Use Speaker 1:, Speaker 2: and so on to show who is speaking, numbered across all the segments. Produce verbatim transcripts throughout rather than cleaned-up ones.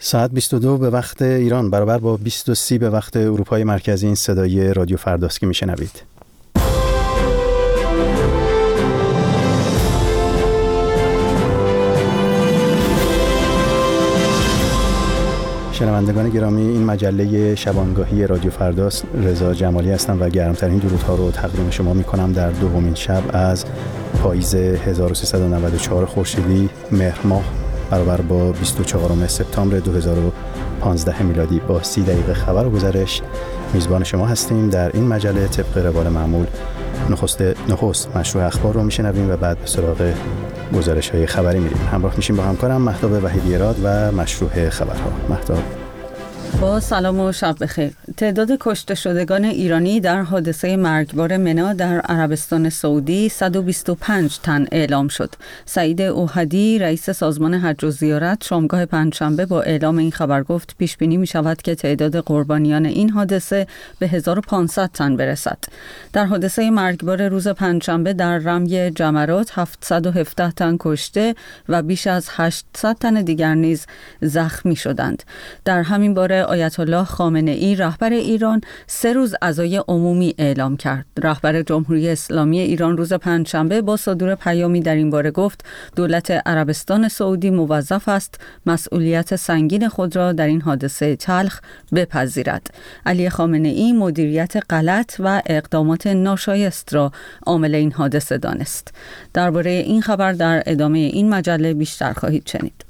Speaker 1: ساعت بیست و دو به وقت ایران برابر با بیست و سه به وقت اروپای مرکزی. این صدای رادیو فرداست که میشنوید. شنوندگان گرامی، این مجله شبانگاهی رادیو فرداست. رضا جمالی هستم و گرمترین درودها رو تقدیم شما میکنم در دومین شب از پاییز هزار و سیصد و نود و چهار خورشیدی مهر ماه برابر با بیست و چهارم سپتامبر دو هزار و پانزده میلادی. با سی دقیقه خبر و گزارش میزبان شما هستیم. در این مجله طبق روال معمول نخست نخست مشروع اخبار رو میشنویم و بعد به سراغ گزارش های خبری میریم. همراه میشیم با همکارم مهتاب وحیدی راد و مشروع خبرها. مهتاب.
Speaker 2: با سلام و شب بخیر. تعداد کشته شدگان ایرانی در حادثه مرگبار منا در عربستان سعودی صد و بیست و پنج تن اعلام شد. سعید اوحدی رئیس سازمان حج و زیارت شامگاه پنجشنبه با اعلام این خبر گفت پیش بینی می شود که تعداد قربانیان این حادثه به هزار و پانصد تن برسد. در حادثه مرگبار روز پنجشنبه در رمی جمرات هفتصد و هفده تن کشته و بیش از هشتصد تن دیگر نیز زخمی شدند. در همین باره آیت الله خامنه ای رهبر ایران سه روز عزای عمومی اعلام کرد. رهبر جمهوری اسلامی ایران روز پنجشنبه با صدور پیامی در این باره گفت دولت عربستان سعودی موظف است مسئولیت سنگین خود را در این حادثه تلخ بپذیرد. علی خامنه ای مدیریت غلط و اقدامات ناشایست را عامل این حادثه دانست. درباره این خبر در ادامه این مجله بیشتر خواهید شنید.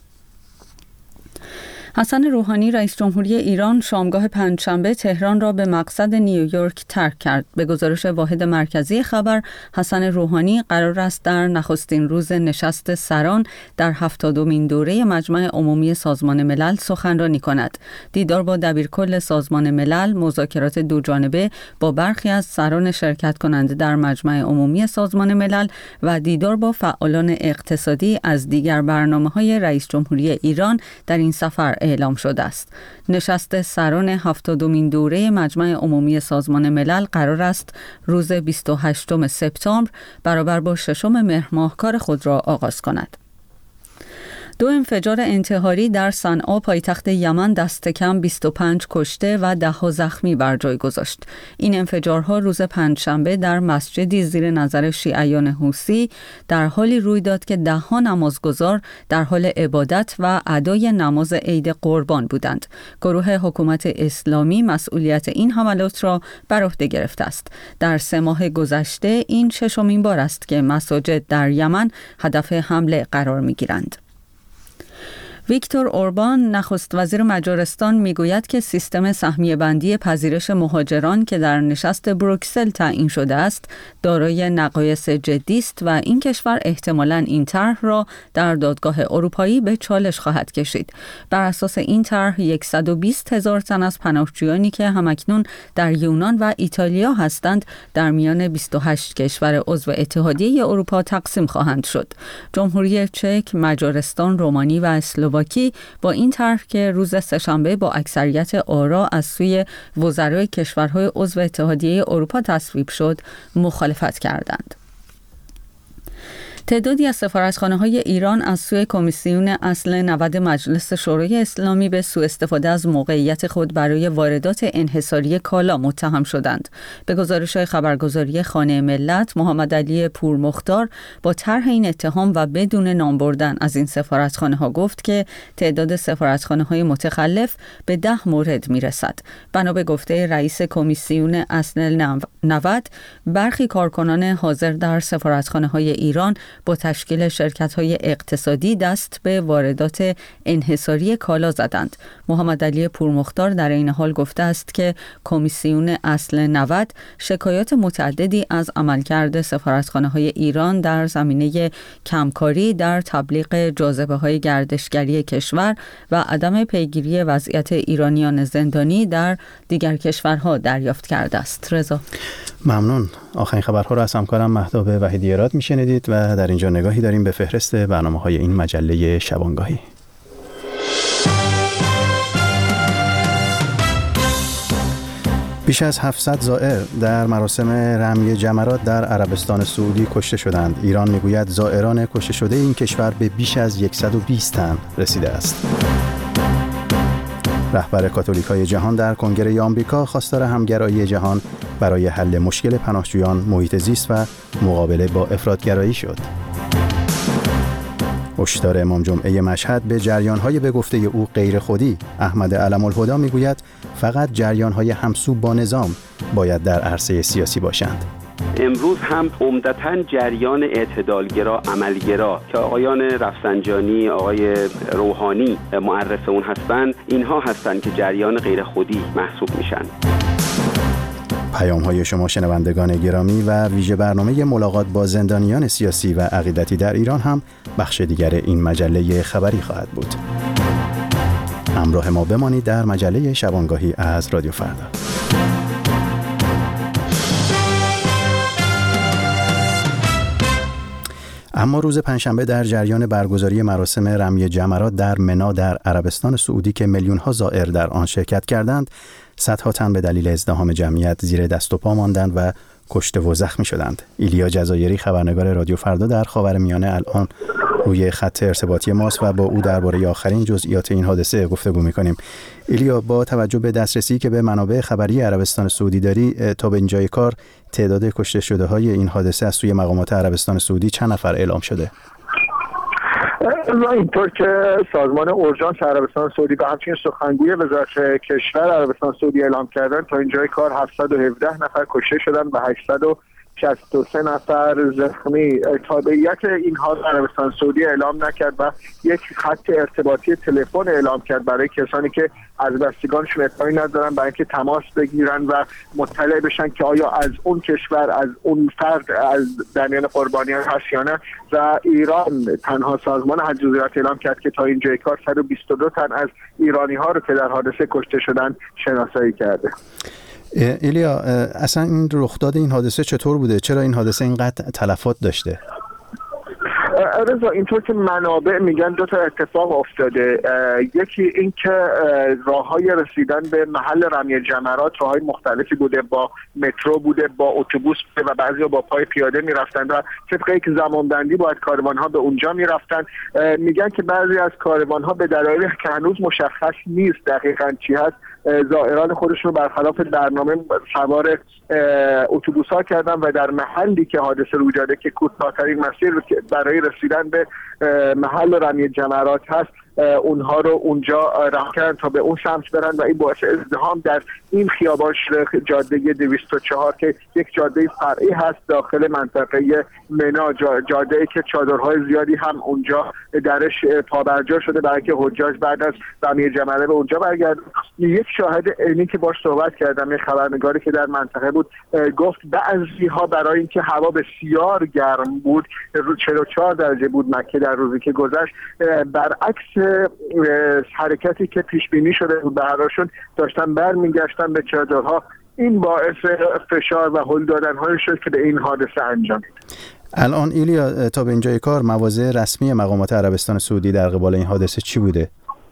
Speaker 2: حسن روحانی رئیس جمهوری ایران شامگاه پنجشنبه تهران را به مقصد نیویورک ترک کرد. به گزارش واحد مرکزی خبر، حسن روحانی قرار است در نخستین روز نشست سران در هفتادمین دوره مجمع عمومی سازمان ملل سخنرانی کند. دیدار با دبیرکل سازمان ملل، مذاکرات دوجانبه با برخی از سران شرکت کننده در مجمع عمومی سازمان ملل و دیدار با فعالان اقتصادی از دیگر برنامه‌های رئیس جمهوری ایران در این سفر اعلام شده است. نشست سران هفتادمین دوره مجمع عمومی سازمان ملل قرار است روز بیست و هشتم سپتامبر برابر با ششم مهر ماه کار خود را آغاز کند. دو انفجار انتحاری در صنعا پایتخت یمن دست کم بیست و پنج کشته و ده ها زخمی بر جای گذاشت. این انفجارها روز پنجشنبه در مسجدی زیر نظر شیعیان حوثی در حالی روی داد که ده ها نمازگزار در حال عبادت و ادای نماز عید قربان بودند. گروه حکومت اسلامی مسئولیت این حملات را بر عهده گرفته است. در سه ماه گذشته این ششمین بار است که مساجد در یمن هدف حمله قرار می‌گیرند. ویکتور اوربان نخست وزیر مجارستان میگوید که سیستم سهمیه بندی پذیرش مهاجران که در نشست بروکسل تعیین شده است دارای نقایص جدی است و این کشور احتمالاً این طرح را در دادگاه اروپایی به چالش خواهد کشید. بر اساس این طرح صد و بیست هزار تن از پناهجویانی که همکنون در یونان و ایتالیا هستند در میان بیست و هشت کشور عضو اتحادیه اروپا تقسیم خواهند شد. جمهوری چک، مجارستان، رومانی و اسلوواکی با این طرح که روز سه‌شنبه با اکثریت آرا از سوی وزرای کشورهای عضو اتحادیه اروپا تصویب شد مخالفت کردند. تعدادی از سفارتخانه‌های ایران از سوی کمیسیون اصل نود مجلس شورای اسلامی به سوء استفاده از موقعیت خود برای واردات انحصاری کالا متهم شدند. به گزارش خبرگزاری خانه ملت، محمد علی پورمختار با طرح این اتهام و بدون نام بردن از این سفارتخانه‌ها گفت که تعداد سفارتخانه‌های متخلف به ده مورد میرسد. بنا به گفته رئیس کمیسیون اصل نود، برخی کارکنان حاضر در سفارتخانه‌های ایران با تشکیل شرکت‌های اقتصادی دست به واردات انحصاری کالا زدند. محمد علی پورمختار در این حال گفته است که کمیسیون اصل نود شکایات متعددی از عملکرد سفارتخانه‌های ایران در زمینه کمکاری در تبلیغ جاذبه‌های گردشگری کشور و عدم پیگیری وضعیت ایرانیان زندانی در دیگر کشورها دریافت کرده است. رضا
Speaker 1: ممنون. آخرین خبرها را از همکارم مهتاب وحیدی راد میشنیدید و در اینجا نگاهی داریم به فهرست برنامه‌های این مجله شبانگاهی. بیش از هفتصد زائر در مراسم رمی جمرات در عربستان سعودی کشته شدند. ایران میگوید زائران کشته شده این کشور به بیش از صد و بیست تن رسیده است. رهبر کاتولیکای جهان در کنگره آمریکا خواستار همگرایی جهان برای حل مشکل پناهجویان، محیط زیست و مقابله با افراطگرایی شد. هشدار امام جمعه مشهد به جریان‌های به گفته او غیر خودی. احمد علم الهدی میگوید فقط جریان‌های همسو با نظام باید در عرصه سیاسی باشند.
Speaker 3: امروز هم عمدتاً جریان اعتدالگرا، عملگرا که آقایان رفسنجانی، آقای روحانی معرف اون هستند، اینها هستند که جریان غیر خودی محسوب میشن.
Speaker 1: پیام‌های شما شنوندگان گرامی و ویژه برنامه ملاقات با زندانیان سیاسی و عقیدتی در ایران هم بخش دیگر این مجله خبری خواهد بود. همراه ما بمانید در مجله شبانگاهی از رادیو فردا. اما روز پنجشنبه در جریان برگزاری مراسم رمی جمرات در منا در عربستان سعودی که میلیون‌ها زائر در آن شرکت کردند، صدها تن به دلیل ازدحام جمعیت زیر دست و پا ماندند و کشته و زخمی شدند. ایلیا جزایری خبرنگار رادیو فردا در خاورمیانه الان روی خط ارتباطی ماست و با او درباره آخرین جزئیات این حادثه گفتگو می‌کنیم. ایلیا، با توجه به دسترسی که به منابع خبری عربستان سعودی داری، تا به اینجای کار تعداد کشته شده های این حادثه از سوی مقامات عربستان سعودی چند نفر اعلام شده؟
Speaker 4: اینطور که سازمان اورژانس عربستان سعودی و همچنین سخنگوی وزارت کشور عربستان سعودی اعلام کردن، تا اینجای کار هفتصد و هفده نفر کشته شدن و هشتصد و شصت و سه نفر زخمی. تابعیت اینها عربستان سعودی اعلام نکرد و یک خط ارتباطی تلفن اعلام کرد برای کسانی که از بستگانشون اطلاعی ندارن، برای اینکه تماس بگیرن و مطلع بشن که آیا از اون کشور، از اون فرد از در میان قربانیان هست یا نه. و ایران تنها سازمان حج جزیرات اعلام کرد که تا اینجای کار صد و بیست و دو تن از ایرانی ها رو که در حادثه کشته شدن شناسایی کرده.
Speaker 1: ایلیا، اصلا این رخداد این حادثه چطور بوده؟ چرا این حادثه اینقدر تلفات داشته؟
Speaker 4: رضا، اینطور که منابع میگن دو تا اتفاق افتاده. یکی این که راههای رسیدن به محل رمی جمرات راههای مختلفی بوده، با مترو بوده، با اتوبوس بوده و بعضیا با پای پیاده میرفتن و طبق یک زمانبندی باید کاروانها به اونجا میرفتن. میگن که بعضی از کاروانها به دلایلی که هنوز مشخص نیست دقیقاً چی هست، زائران خودشون رو برخلاف برنامه سوار اتوبوس‌ها کردن و در محلی که حادثه روی داده که کوتاه‌ترین مسیر برای رسیدن به محل رمی جمرات هست، اونها رو اونجا رها کردن تا به اون سمت برن و این باعث ازدحام در این خیابان شده، جاده دویست و چهار که یک جاده فرعی هست داخل منطقه منا، جاده‌ای که چادرهای زیادی هم اونجا درش پابرجا شده برای که حجاج بعد از رمی جمره به اونجا برگردن. یک شاهد عینی که باش صحبت کردم، یک خبرنگاری که در منطقه بود، گفت بعضی‌ها برای اینکه هوا بسیار گرم بود، چهل و چهار درجه بود مکه در روزی که گذشت، برعکس حرکتی که پیش بینی شده بود براشون داشتن برمیگشتن به چادرها. این باعث فشار و هل دادن‌های شد که به این حادثه انجام داد.
Speaker 1: الان ایلیا، تا به اینجای کار مواضع رسمی مقامات عربستان سعودی در قبال این حادثه چی بوده؟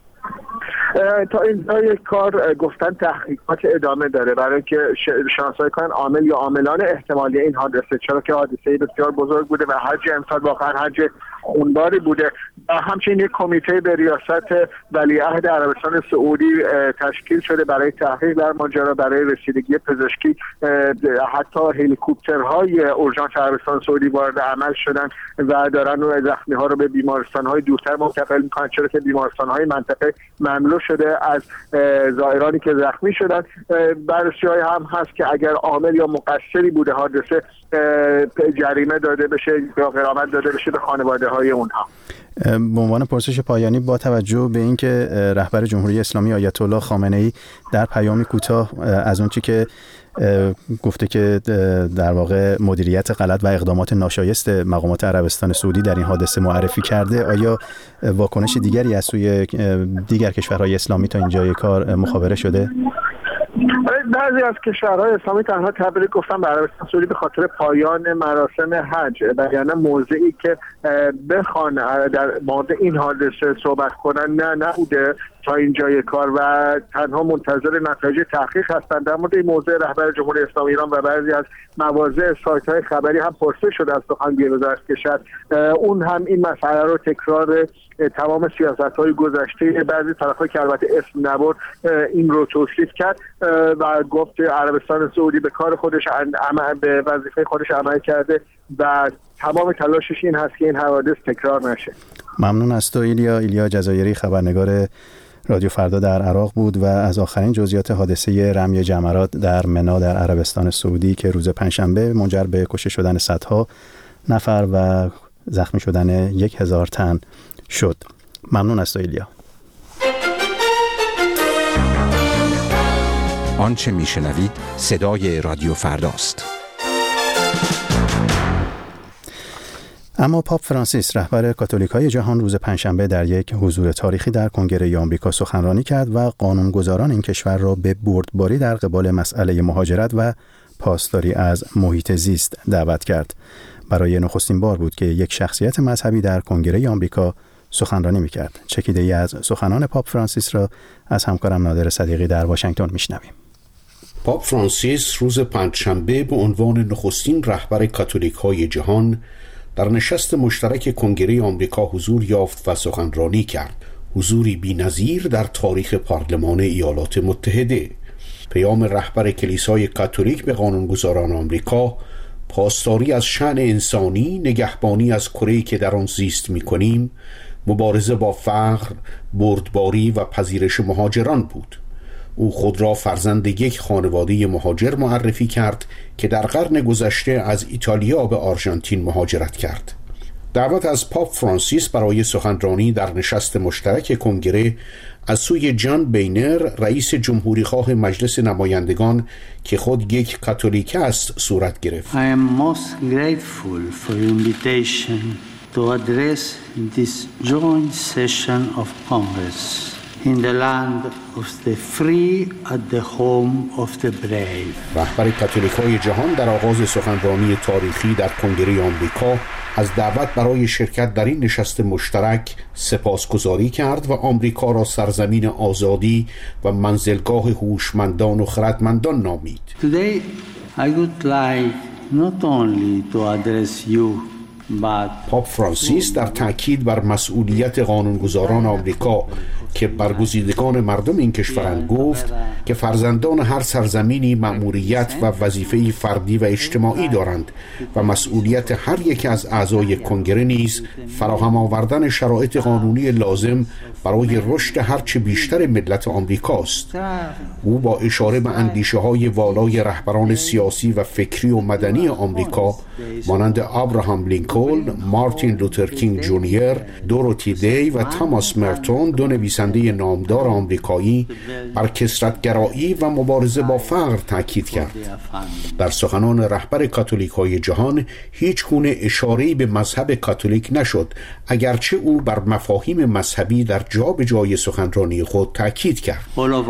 Speaker 4: تا اینجای کار گفتن تحقیقات ادامه داره برای که شناسایی کنن عامل یا عاملان احتمالی این حادثه، چرا که حادثه بسیار بزرگ بوده و حج امسال واقعا حج خونباری بوده. و همچنین یک کمیته به ریاست ولیعهد عربستان سعودی تشکیل شده برای تحقیق در ماجرا، برای رسیدگی پزشکی. حتی هلیکوپترهای اورژانس عربستان سعودی وارد عمل شدن و دارن اون زخمی ها رو به بیمارستان های دورتر منتقل میکنن، چرا که بیمارستان های منطقه مملو شده از زائرانی که زخمی شدن. بررسی‌های هم هست که اگر عامل یا مقصری بوده حادثه، جریمه داده بشه یا غرامت داده بشه به خانواده های اونها.
Speaker 1: به عنوان پرسش پایانی، با توجه به اینکه رهبر جمهوری اسلامی آیت الله خامنه‌ای در پیامی کوتاه از اون چی که گفته که در واقع مدیریت غلط و اقدامات ناشایست مقامات عربستان سعودی در این حادثه معرفی کرده، آیا واکنش دیگری از سوی دیگر کشورهای اسلامی تا اینجای کار مخابره شده؟
Speaker 4: بعضی از کشورهای اسلامی تنها تبریک گفتن به عربستان سعودی به خاطر پایان مراسم حج، یعنی موضعی که بخوان در مورد این حادثه صحبت کنن نه نبوده تا اینجای کار و تنها منتظر نتایج تحقیق هستند. در مورد این موضوع رهبر جمهوری اسلامی ایران و بعضی از مواضع سایت‌های خبری هم پرسش شده از سخنگوی وزارت کشور، اون هم این مسئله رو تکرار تمام سیاست‌های گذشته بعضی طرف‌ها که البته اسم نبرد این رو توصیف کرد و گفت عربستان سعودی به کار خودش عمل به وظیفه خودش عمل کرده و تمام تلاشش این هست که این حوادث تکرار نشه.
Speaker 1: ممنون از تو ایلیا. ایلیا جزایری، خبرنگار رادیو فردا در عراق بود و از آخرین جزئیات حادثه رمی جمرات در منا در عربستان سعودی که روز پنجشنبه منجر به کشته شدن صدها نفر و زخمی شدن یک هزار تن شد. ممنون از تو ایلیا.
Speaker 5: آنچه میشنوید صدای رادیو فرداست.
Speaker 1: اما پاپ فرانسیس رهبر کاتولیکای جهان روز پنجشنبه در یک حضور تاریخی در کنگره آمریکا سخنرانی کرد و قانونگذاران این کشور را به بردباری در قبال مسئله مهاجرت و پاسداری از محیط زیست دعوت کرد. برای نخستین بار بود که یک شخصیت مذهبی در کنگره آمریکا سخنرانی می‌کرد. چکیده‌ای از سخنان پاپ فرانسیس را از همکارم نادر صدیقی در واشنگتن میشنویم.
Speaker 6: پاپ فرانسیس روز پنجشنبه به عنوان نخستین رهبر کاتولیک‌های جهان در نشست مشترک کنگره آمریکا حضور یافت و سخنرانی کرد. حضوری بی‌نظیر در تاریخ پارلمان ایالات متحده. پیام رهبر کلیسای کاتولیک به قانونگذاران آمریکا، پاسداری از شأن انسانی، نگهبانی از کره‌ای که در آن زیست می‌کنیم، مبارزه با فقر، بردباری و پذیرش مهاجران بود. او خود را فرزند یک خانواده مهاجر معرفی کرد که در قرن گذشته از ایتالیا به آرژانتین مهاجرت کرد. دعوت از پاپ فرانسیس برای سخنرانی در نشست مشترک کنگره از سوی جان بینر، رئیس جمهوریخواه مجلس نمایندگان که خود یک کاتولیک است، صورت گرفت.
Speaker 7: I am most grateful for your invitation to address this joint session of Congress in the land of the free at the home of the brave.
Speaker 6: رهبر کاتولیکای جهان در آغاز سخنرانی تاریخی در کنگره آمریکا از دعوت برای شرکت در این نشست مشترک سپاسگزاری کرد و آمریکا را سرزمین آزادی و منزلگاه هوشمندان و خردمندان نامید.
Speaker 7: Today I would like not only to address you
Speaker 6: پاپ فرانسیس در تأکید بر مسئولیت قانونگذاران آمریکا که برگزیدگان مردم این کشورند گفت که فرزندان هر سرزمینی مأموریت و وظیفه فردی و اجتماعی دارند و مسئولیت هر یک از اعضای کنگره نیز فراهم آوردن شرایط قانونی لازم برای رشد هرچه بیشتر ملت آمریکاست. او با اشاره به اندیشه‌های والای رهبران سیاسی و فکری و مدنی آمریکا مانند ابراهام لینکلن، مارتین لوتر کینگ جونیور، دوروتی دی و تاماس مرتون، دو نویسنده نامدار آمریکایی، بر کثرت‌گرایی و مبارزه با فقر تاکید کرد. در سخنان رهبر کاتولیک‌های جهان هیچ گونه اشاره‌ای به مذهب کاتولیک نشد، اگرچه او بر مفاهیم مذهبی در جا به جای سخنرانی خود تاکید کرد.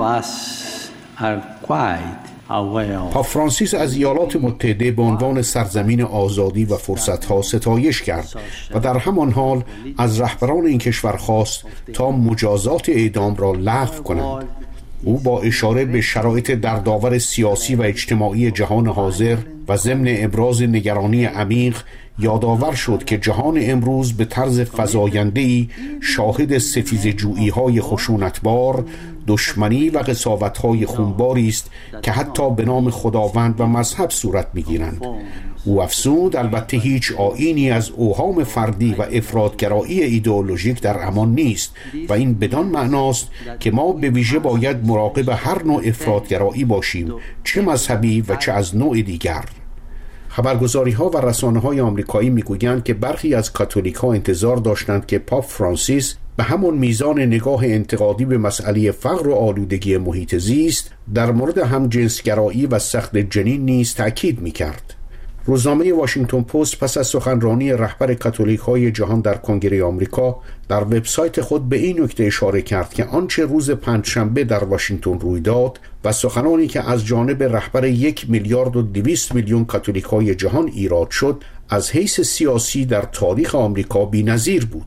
Speaker 6: پاپ فرانسیس از ایالات متحده به عنوان سرزمین آزادی و فرصت‌ها ستایش کرد و در همان حال از رهبران این کشور خواست تا مجازات اعدام را لغو کنند. او با اشاره به شرایط دردآور سیاسی و اجتماعی جهان حاضر و ضمن ابراز نگرانی عمیق یادآور شد که جهان امروز به طرز فزاینده‌ای شاهد ستیزجویی‌های خشونتبار، دشمنی و قساوت‌های خونباری است که حتی به نام خداوند و مذهب صورت می‌گیرند. او افزود البته هیچ آیینی از اوهام فردی و افراط‌گرایی ایدئولوژیک در امان نیست و این بدان معناست که ما به ویژه باید مراقب هر نوع افراط‌گرایی باشیم، چه مذهبی و چه از نوع دیگر. خبرگزاری‌ها و رسانه‌های آمریکایی می‌گویند که برخی از کاتولیک‌ها انتظار داشتند که پاپ فرانسیس به همون میزان نگاه انتقادی به مسئله فقر و آلودگی محیط زیست در مورد همجنسگرایی و سقط جنین نیز تأکید می‌کرد. روزنامه واشنگتن پست پس از سخنرانی رهبر کاتولیک‌های جهان در کنگره آمریکا در وبسایت خود به این نکته اشاره کرد که آنچه روز پنجشنبه در واشنگتن روی داد و سخنانی که از جانب رهبر یک میلیارد و دویست میلیون کاتولیک‌های جهان ایراد شد از حیث سیاسی در تاریخ آمریکا بی‌نظیر بود.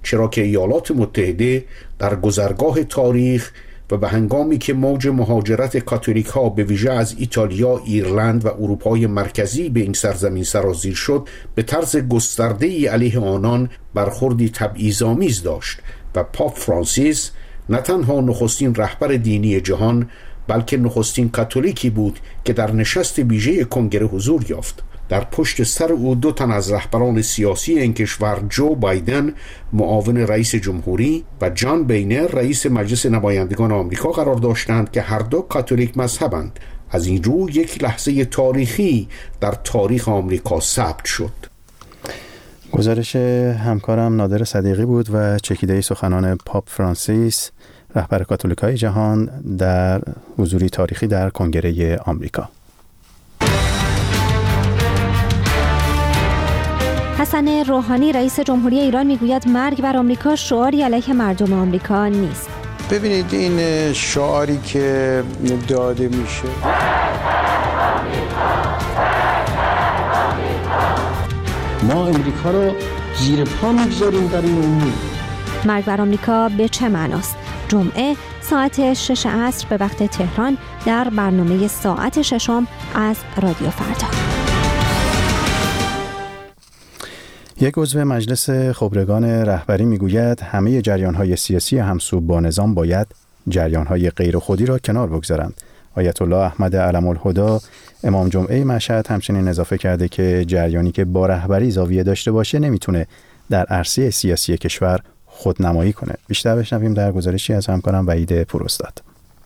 Speaker 6: چرا که ایالات متحده در گذرگاه تاریخ و به هنگامی که موج مهاجرت کاتولیک ها به ویژه از ایتالیا، ایرلند و اروپای مرکزی به این سرزمین سرازیر شد، به طرز گسترده‌ای علیه آنان برخوردی تبعیض‌آمیز داشت و پاپ فرانسیس نه تنها نخستین رهبر دینی جهان بلکه نخستین کاتولیکی بود که در نشست ویژه کنگره حضور یافت. در پشت سر او دو تن از رهبران سیاسی این کشور، جو بایدن معاون رئیس جمهوری و جان بینر رئیس مجلس نمایندگان آمریکا قرار داشتند که هر دو کاتولیک مذهبند. از این رو یک لحظه تاریخی در تاریخ آمریکا ثبت شد.
Speaker 1: گزارش همکارم نادر صدیقی بود و چکیده سخنان پاپ فرانسیس رهبر کاتولیکای جهان در حضوری تاریخی در کنگره آمریکا.
Speaker 8: حسن روحانی رئیس جمهوری ایران میگوید مرگ بر آمریکا شعاری علیه مردم آمریکا نیست.
Speaker 9: ببینید این شعاری که داده میشه
Speaker 10: ما امریکا رو زیر پا میگذاریم در این امور.
Speaker 8: مرگ بر آمریکا به چه معناست؟ جمعه ساعت شش عصر به وقت تهران در برنامه ساعت ششم از رادیو فردا.
Speaker 1: یک عضو مجلس خبرگان رهبری میگوید همه جریان‌های سیاسی همسو با نظام باید جریان‌های غیر خودی را کنار بگذارند. آیت الله احمد علم الهدا امام جمعه مشهد همچنین اضافه کرده که جریانی که با رهبری زاویه داشته باشه نمیتونه در عرصه سیاسی کشور خودنمایی کنه. بیشتر بشنویم در گزارشی از همکارم وحید پوراستاد.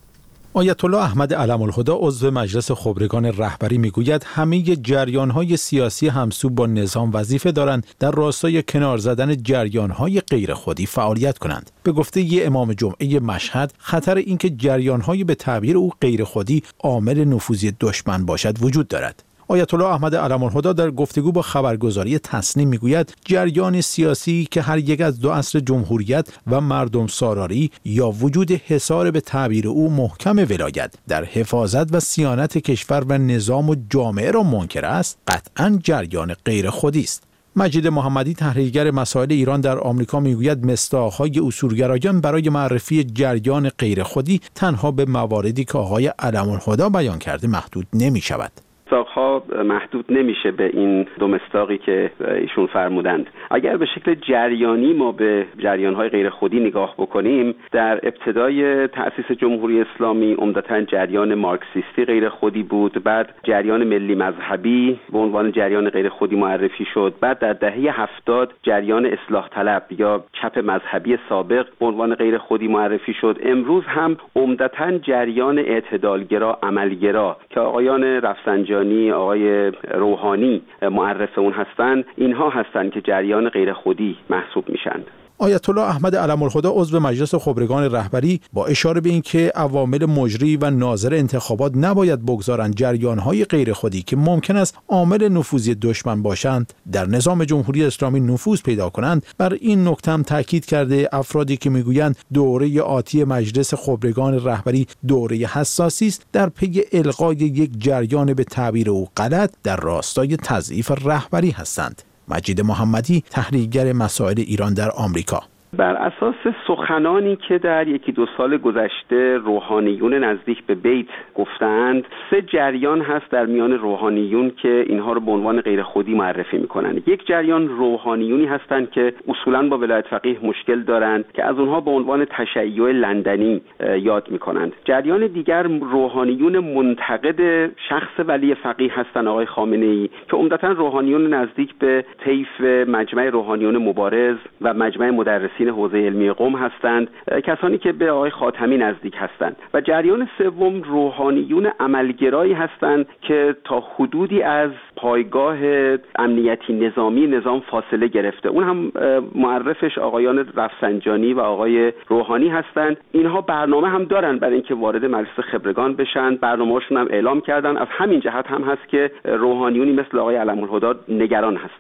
Speaker 11: آیت الله احمد علم الهدا عضو مجلس خبرگان رهبری میگوید همه جریان‌های سیاسی همسو با نظام وظیفه دارند در راستای کنار زدن جریان‌های غیر خودی فعالیت کنند. به گفته ی امام جمعه مشهد خطر اینکه جریان‌های به تعبیر او غیر خودی عامل نفوذی دشمن باشد وجود دارد. آیت الله احمد علم الهدا در گفتگو با خبرگزاری تصنیم میگوید جریان سیاسی که هر یک از دو اصل جمهوریت و مردم سالاری یا وجود حصار به تعبیر او محکم ولایت در حفاظت و صیانت کشور و نظام و جامعه را منکر است، قطعاً جریان غیر خودی است. مجید محمدی تحلیلگر مسائل ایران در آمریکا میگوید مصداق‌های اصولگرایان برای معرفی جریان غیر خودی تنها به مواردی که آقای علم الهدا بیان کرده محدود نمی‌شود.
Speaker 3: مصداق‌ها محدود نمیشه به این دو مصداقی که ایشون فرمودند. اگر به شکل جریانی ما به جریان‌های غیر خودی نگاه بکنیم، در ابتدای تأسیس جمهوری اسلامی عمدتاً جریان مارکسیستی غیر خودی بود، بعد جریان ملی مذهبی به عنوان جریان غیر خودی معرفی شد، بعد در دهه هفتاد جریان اصلاح طلب یا چپ مذهبی سابق به عنوان غیر خودی معرفی شد. امروز هم عمدتاً جریان اعتدالگرا، عملگرا که آقایان رفسنجانی، آقای روحانی معرف اون هستند، اینها هستند که جریان غیر خودی محسوب میشند.
Speaker 11: آیت الله احمد علم الهدا عضو مجلس خبرگان رهبری با اشاره به اینکه عوامل مجری و ناظر انتخابات نباید بگذارند جریان‌های غیر خودی که ممکن است عامل نفوذی دشمن باشند در نظام جمهوری اسلامی نفوذ پیدا کنند، بر این نکته هم تاکید کرده افرادی که میگویند دوره آتی مجلس خبرگان رهبری دوره حساسی است در پی الغای یک جریان به تعبیر او غلط در راستای تضعیف رهبری هستند. مجید محمدی تحلیلگر مسائل ایران در آمریکا:
Speaker 3: بر اساس سخنانی که در یکی دو سال گذشته روحانیون نزدیک به بیت گفتند، سه جریان هست در میان روحانیون که اینها رو به عنوان غیر خودی معرفی میکنند. یک جریان روحانیونی هستند که اصولاً با ولایت فقیه مشکل دارند که از اونها به عنوان تشیع لندنی یاد میکنند. جریان دیگر روحانیون منتقد شخص ولی فقیه هستند، آقای خامنه‌ای، که عمدتاً روحانیون نزدیک به طیف مجمع روحانیون مبارز و مجمع مدرسین حوزه علمی قم هستند، کسانی که به آقای خاتمی نزدیک هستند. و جریان سوم روحانیون عملگرایی هستند که تا حدودی از پایگاه امنیتی نظامی نظام فاصله گرفته. اون هم معرفش آقایان رفسنجانی و آقای روحانی هستند. اینها برنامه هم دارن برای اینکه وارد مجلس خبرگان بشن، برنامه‌شون هم اعلام کردن. از همین جهت هم هست که روحانیونی مثل آقای علم الهدا نگران هستند.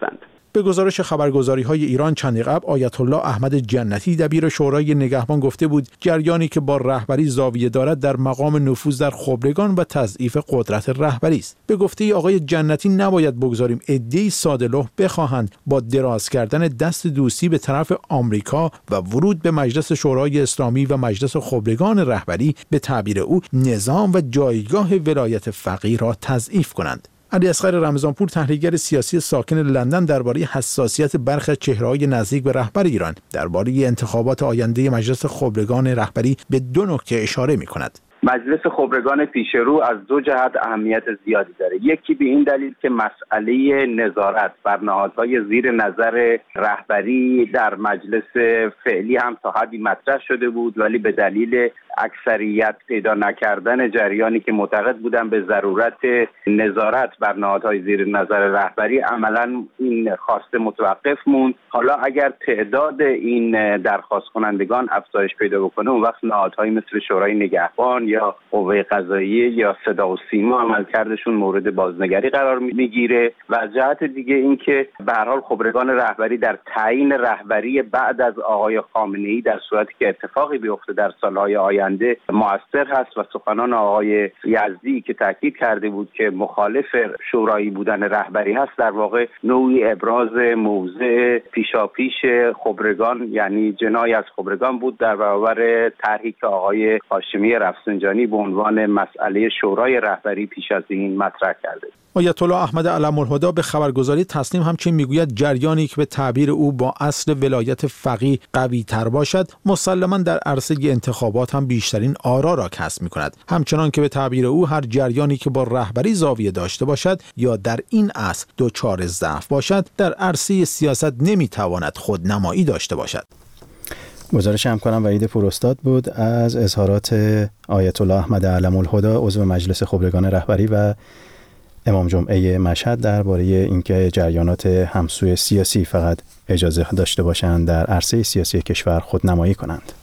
Speaker 11: به گزارش خبرگزاری‌های ایران چند قبل آیت الله احمد جنتی دبیر شورای نگهبان گفته بود جریانی که با رهبری زاویه دارد در مقام نفوذ در خبرگان و تضعیف قدرت رهبری است. به گفته آقای جنتی نباید بگذاریم عده‌ای ساده‌لوح بخواهند با دراز کردن دست دوستی به طرف آمریکا و ورود به مجلس شورای اسلامی و مجلس خبرگان رهبری به تعبیر او نظام و جایگاه ولایت فقیه را تضعیف کنند. علیاصغر رمضانپور تحلیلگر سیاسی ساکن لندن درباره حساسیت برخی چهره‌های نزدیک به رهبر ایران درباره انتخابات آینده مجلس خبرگان رهبری به دو نکته اشاره می‌کند.
Speaker 3: مجلس خبرگان پیشرو از دو جهت اهمیت زیادی داره. یکی به این دلیل که مسئله نظارت بر نهادهای زیر نظر رهبری در مجلس فعلی هم تا حدی مطرح شده بود، ولی به دلیل اکثریت پیدا نکردن جریانی که معتقد بودن به ضرورت نظارت بر نهادهای زیر نظر رهبری عملاً این خواسته متوقف موند. حالا اگر تعداد این درخواست کنندگان افزایش پیدا بکنه، اون وقت نهادهایی مثل شورای نگهبان یا قوه قضاییه یا صدا و سیما عملکردشون مورد بازنگری قرار میگیره. و از جهت دیگه این که به هر حال خبرگان رهبری در تعیین رهبری بعد از آقای خامنه‌ای در صورتی که اتفاقی بیفته در سالهای آینده مؤثر هست و سخنان آقای یزدی که تاکید کرده بود که مخالف شورایی بودن رهبری هست در واقع نوعی ابراز موضع پیشاپیش خبرگان، یعنی جنای از خبرگان بود در برابر طرحی که آقای هاشمی رفسنجانی به عنوان مسئله شورای رهبری پیش از این مطرح کرده.
Speaker 11: آیت الله احمد علم‌الهدی به خبرگزاری تسنیم همچنین میگوید جریانی که به تعبیر او با اصل ولایت فقیه قوی تر باشد مسلماً در عرصه انتخابات هم بیشترین آرا را کسب می‌کند، همچنان که به تعبیر او هر جریانی که با رهبری زاویه داشته باشد یا در این اصل دچار ضعف باشد در عرصه سیاست نمی‌تواند خودنمایی داشته باشد.
Speaker 1: گزارش همکارم وحید پوراستاد بود از اظهارات آیت الله احمد علم‌الهدی عضو مجلس خبرگان رهبری و امام جمعه مشهد درباره اینکه جریانات همسوی سیاسی فقط اجازه داشته باشند در عرصه سیاسی کشور خودنمایی کنند.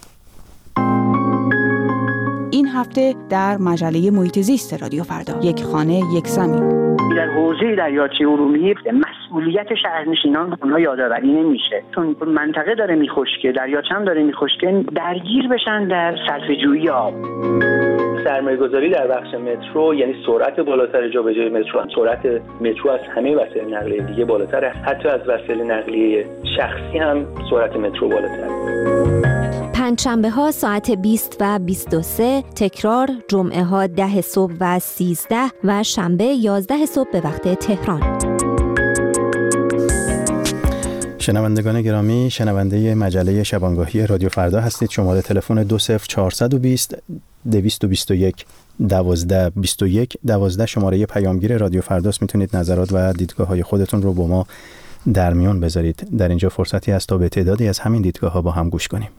Speaker 12: این هفته در مجله محیط زیست رادیو فردا یک خانه یک زمین.
Speaker 13: در حوزه دریاچه ارومیه مسئولیت شهرنشینان اونها یادآوری نمیشه، چون منطقه داره میخشکه، دریاچه هم داره میخشکه، درگیر بشن در صرفه‌جویی آب.
Speaker 14: سرمایه‌گذاری در بخش مترو یعنی سرعت بالاتر جابجایی مترو، سرعت مترو از همه وسایل نقلیه دیگه بالاتره، حتی از وسایل نقلیه شخصی هم سرعت مترو بالاتره.
Speaker 8: پنجشنبه ها ساعت بیست و بیست و سه، تکرار جمعه ها ده صبح و سیزده و شنبه یازده صبح به وقت تهران.
Speaker 1: شنوندگان گرامی، شنونده مجله شبانگاهی رادیو فردا هستید. شماره تلفن دو صفر چهارصد و بیست دویست و بیست و یک دوازده بیست و یک دوازده شماره پیامگیر رادیو فرداست. میتونید نظرات و دیدگاه های خودتون رو با ما در میون بذارید. در اینجا فرصتی هست تا به تعدادی از همین دیدگاه ها با هم گوش کنیم.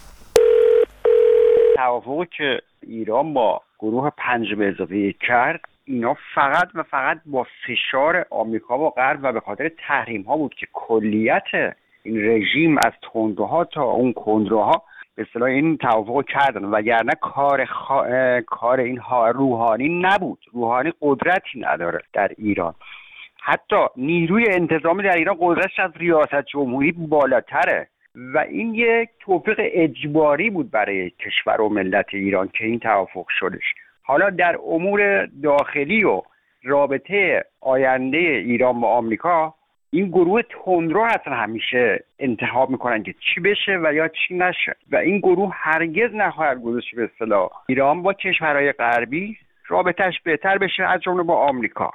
Speaker 15: توافقی که ایران با گروه پنج به اضافه یک کرد، اینا فقط و فقط با فشار آمریکا و غرب و به خاطر تحریم ها بود که کلیت این رژیم از تندروها تا اون کندروها به اصطلاح این توافق کردن، وگرنه کار خا... کار این ها روحانی نبود. روحانی قدرتی نداره در ایران، حتی نیروی انتظامی در ایران قدرتش از ریاست جمهوری بالاتره و این یک توافق اجباری بود برای کشور و ملت ایران که این توافق شدش. حالا در امور داخلی و رابطه آینده ایران با آمریکا، این گروه تندرو هستن همیشه انتخاب میکنن که چی بشه و یا چی نشه و این گروه هرگز نخواهد گذاشت به اصطلاح ایران با کشورهای غربی رابطهش بهتر بشه، از جمله با آمریکا.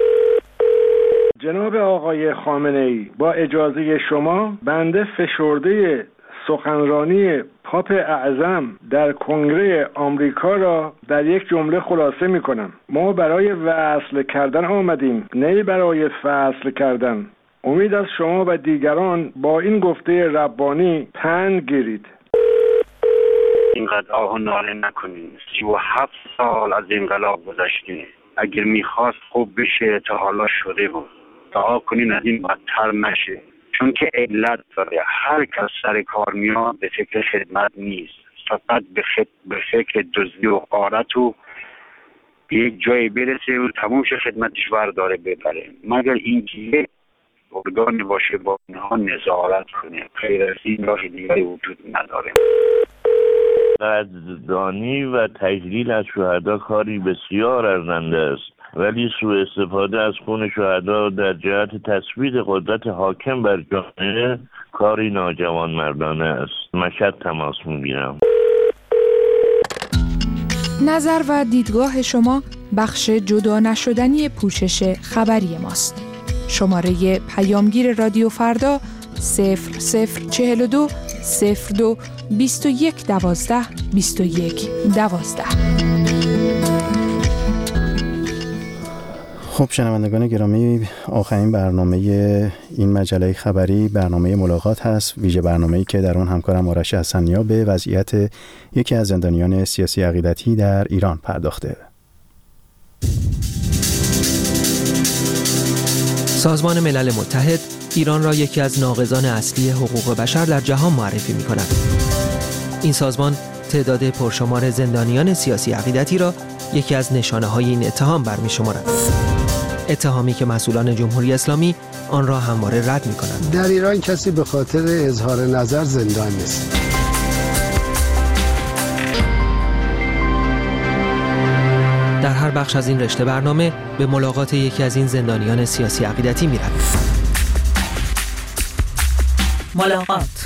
Speaker 16: جناب آقای خامنه‌ای، با اجازه شما بنده فشرده سخنرانی پاپ اعظم در کنگره آمریکا را در یک جمله خلاصه می کنم. ما برای وصل کردن آمدیم، نه برای فصل کردن. امید از شما و دیگران با این گفته ربانی پند گیرید.
Speaker 15: اینقدر آه و ناله نکنین، سی و هفت سال از انقلاب گذشته، اگر میخواست خوب بشه تا حالا شده بود. دعا کنین از این بدتر نشه، چون که علت داره. هر کس سر کار میاد به فکر خدمت نیست، فقط به, خد... به فکر دزدی و غارت و به یک جایی برسه و تموم شه خدمتش ور داره ببره، مگر اینکه ارگانی باشه با اینها نظارت کنه. غیر از این راه دیگری وجود نداره.
Speaker 17: قدردانی و تجلیل از شهدا کاری بسیار ارزنده است، ولی سوء استفاده از خون شهدا در جهت تثبیت قدرت حاکم بر جامعه کاری ناجوانمردانه است. مشهد تماس می‌گیرم.
Speaker 18: نظر و دیدگاه شما بخش جدا نشدنی پوشش خبری ماست. شماره پیامگیر رادیو فردا صفر صفر چهل و دو صفر دو بیست و یک دوازده بیست و یک دوازده.
Speaker 1: خب شنوندگان گرامی، آخرین برنامه این مجله خبری برنامه ملاقات هست، ویژه برنامه‌ای که در آن همکارم آرش حسنیا به وضعیت یکی از زندانیان سیاسی عقیدتی در ایران پرداخته.
Speaker 19: سازمان ملل متحد ایران را یکی از ناقضان اصلی حقوق بشر در جهان معرفی می‌کند. این سازمان تعداد پرشمار زندانیان سیاسی عقیدتی را یکی از نشانه‌های این اتهام برمی‌شمارد. اتهامی که مسئولان جمهوری اسلامی آن را همواره رد می‌کنند.
Speaker 20: در ایران کسی به خاطر اظهار نظر زندان نیست.
Speaker 19: در هر بخش از این رشته برنامه به ملاقات یکی از این زندانیان سیاسی عقیدتی می‌رویم.
Speaker 2: ملاقات.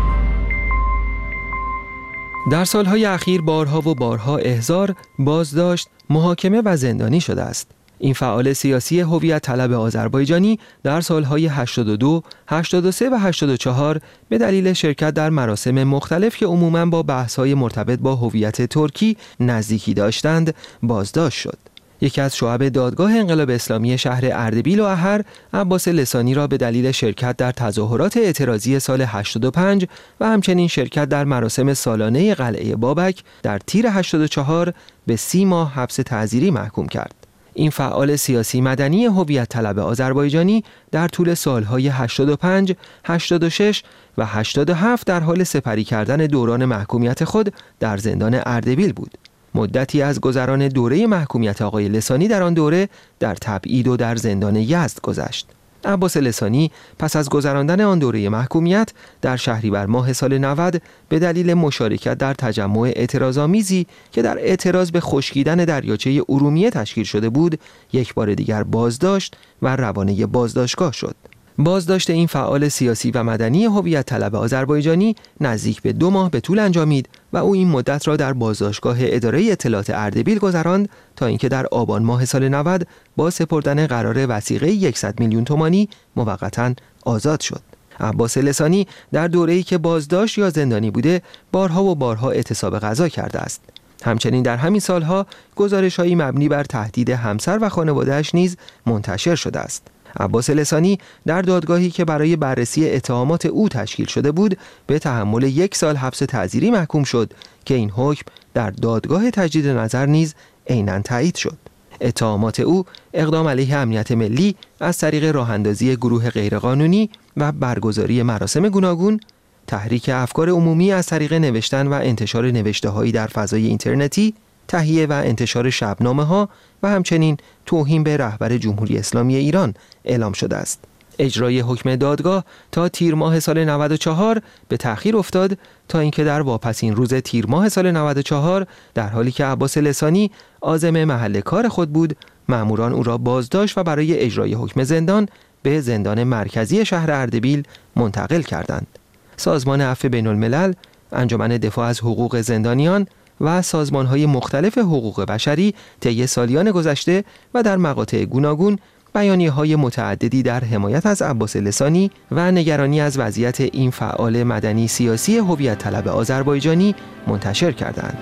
Speaker 19: در سالهای اخیر بارها و بارها احضار، بازداشت، محاکمه و زندانی شده است. این فعال سیاسی هویت طلب آذربایجانی در سالهای هشتاد و دو، هشتاد و سه و هشتاد و چهار به دلیل شرکت در مراسم مختلف که عموماً با بحث‌های مرتبط با هویت ترکی نزدیکی داشتند، بازداشت شد. یکی از شعب دادگاه انقلاب اسلامی شهر اردبیل و احر، عباس لسانی را به دلیل شرکت در تظاهرات اعتراضی سال هشتاد و پنج و همچنین شرکت در مراسم سالانه قلعه بابک در تیر هشتاد و چهار به سی ماه حبس تعزیری محکوم کرد. این فعال سیاسی مدنی هویت طلب آذربایجانی در طول سالهای هشتاد و پنج، هشتاد و شش و هشتاد و هفت در حال سپری کردن دوران محکومیت خود در زندان اردبیل بود. مدتی از گذران دوره محکومیت آقای لسانی در آن دوره در تبعید و در زندان یزد گذشت. عباس لسانی پس از گذراندن آن دوره محکومیت در شهریور ماه سال نود به دلیل مشارکت در تجمع اعتراض‌آمیزی که در اعتراض به خشکیدن دریاچه ارومیه تشکیل شده بود، یک بار دیگر بازداشت و روانه بازداشتگاه شد. بازداشت این فعال سیاسی و مدنی هویت طلب آذربایجانی نزدیک به دو ماه به طول انجامید و او این مدت را در بازداشتگاه اداره اطلاعات اردبیل گذراند تا اینکه در آبان ماه سال نود با سپردن قرار وثیقه صد میلیون تومانی موقتاً آزاد شد. عباس لسانی در دوره‌ای که بازداشت یا زندانی بوده بارها و بارها اعتصاب غذا کرده است. همچنین در همین سالها گزارش‌هایی مبنی بر تهدید همسر و خانواده‌اش نیز منتشر شده است. عباس لسانی در دادگاهی که برای بررسی اتهامات او تشکیل شده بود به تحمل یک سال حبس تعزیری محکوم شد که این حکم در دادگاه تجدید نظر نیز عیناً تایید شد. اتهامات او اقدام علیه امنیت ملی از طریق راه‌اندازی گروه غیرقانونی و برگزاری مراسم گوناگون، تحریک افکار عمومی از طریق نوشتن و انتشار نوشته‌هایی در فضای اینترنتی، تهیه و انتشار شبنامه‌ها و همچنین توهین به رهبر جمهوری اسلامی ایران اعلام شده است. اجرای حکم دادگاه تا تیر ماه سال نود و چهار به تأخیر افتاد تا اینکه در واپسین روز تیر ماه سال نود و چهار در حالی که عباس لسانی عازم محل کار خود بود، مأموران او را بازداشت و برای اجرای حکم زندان به زندان مرکزی شهر اردبیل منتقل کردند. سازمان عفو بین الملل، انجمن دفاع از حقوق زندانیان و سازمان‌های مختلف حقوق بشری طی سالیان گذشته و در مقاطع گوناگون بیانیه‌های متعددی در حمایت از عباس لسانی و نگرانی از وضعیت این فعال مدنی سیاسی هویت طلب آذربایجانی منتشر کردند.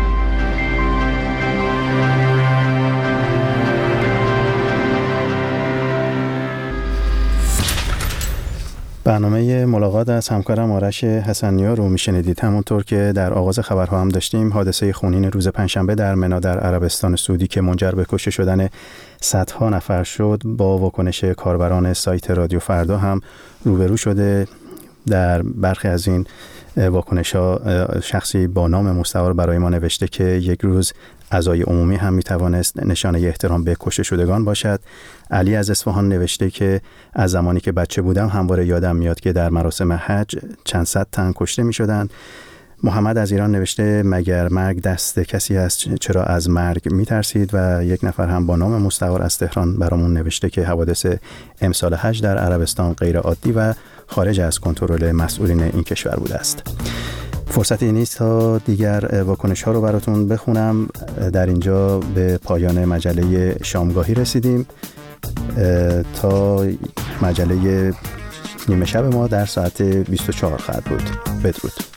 Speaker 1: برنامه ملاقات از همکارم آرش حسنیا رو میشنیدید. همونطور که در آغاز خبرها هم داشتیم، حادثه خونین روز پنجشنبه در منا در عربستان سعودی که منجر به کشته شدن صدها نفر شد با واکنش کاربران سایت رادیو فردا هم روبرو شده. در برخی از این واکنش ها شخصی با نام مستعار برای ما نوشته که یک روز عزای عمومی هم میتوانست نشانه احترام به کشته شدگان باشد. علی از اصفهان نوشته که از زمانی که بچه بودم همواره یادم میاد که در مراسم حج چند صد تن کشته میشدند. محمد از ایران نوشته مگر مرگ دست کسی است، چرا از مرگ میترسید؟ و یک نفر هم با نام مستعار از تهران برامون نوشته که حوادث امسال حج در عربستان غیر عادی و خارج از کنترل مسئولین این کشور بوده است. فرصتی نیست تا دیگر واکنش ها رو براتون بخونم. در اینجا به پایان مجله شامگاهی رسیدیم. تا مجله نیمه شب ما در ساعت بیست و چهار خواهد بود. بدرود.